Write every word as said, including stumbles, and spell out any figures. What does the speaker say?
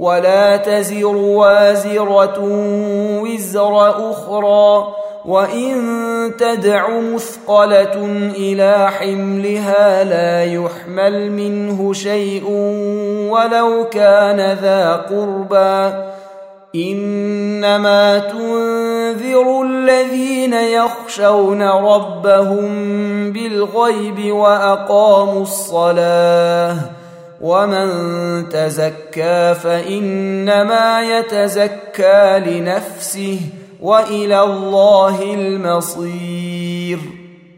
ولا تزر وازرة وزر أخرى، وإن تدع مثقلة إلى حملها لا يحمل منه شيء ولو كان ذا قربى، إنما تنذر الذين يخشون ربهم بالغيب وأقاموا الصلاة، ومن تزكى فإنما يتزكى لنفسه وإلى الله المصير.